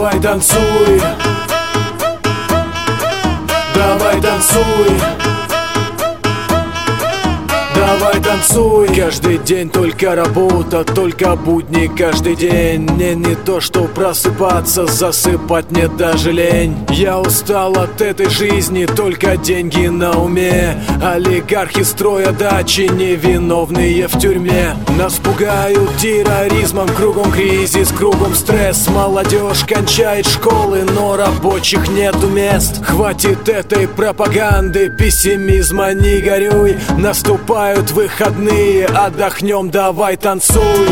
Давай танцуй, давай танцуй, давай танцуй. Каждый день только работа, только будни каждый день. Мне не то, что просыпаться, засыпать мне даже лень. Я устал от этой жизни, только деньги на уме. Олигархи строят дачи, невиновные в тюрьме. Нас пугают терроризмом, кругом кризис, кругом стресс. Молодежь кончает школы, но рабочих нету мест. Хватит этой пропаганды, пессимизма не горюй. Наступают выходные, отдохнем, давай танцуй.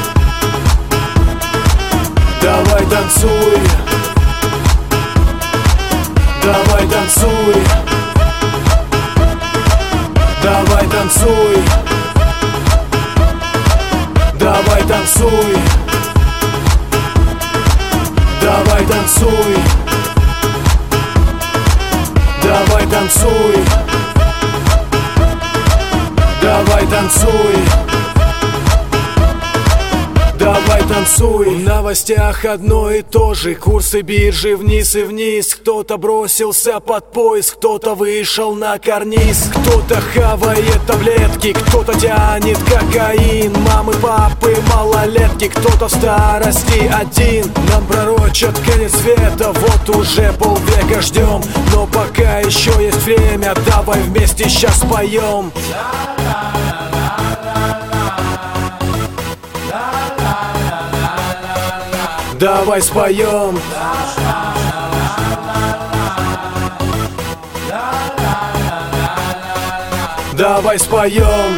Давай танцуй, давай танцуй, давай танцуй, давай танцуй, давай танцуй, давай танцуй, давай танцуй, давай танцуй. В новостях одно и то же, курсы биржи вниз и вниз. Кто-то бросился под поезд, кто-то вышел на карниз. Кто-то хавает таблетки, кто-то тянет кокаин. Мамы, папы, малолетки, кто-то в старости один. Нам пророчат конец света, вот уже полвека ждем. Но пока еще есть время, давай вместе сейчас поем. Давай споем. Давай споем.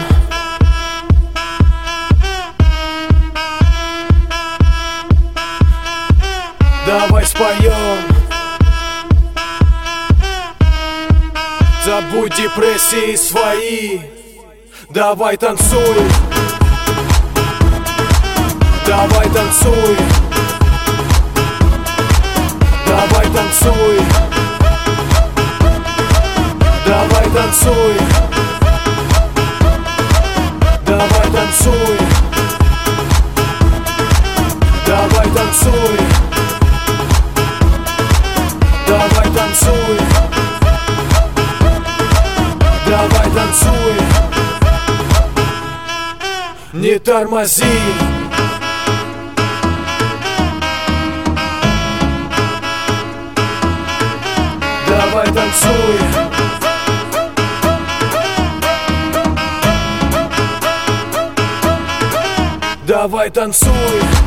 Давай споем. Забудь депрессии свои. Давай танцуй. Давай танцуй. Давай танцуй. Давай танцуй. Давай танцуй. Давай танцуй. Давай танцуй. Давай танцуй. Не тормози. Давай танцуй. Давай танцуй.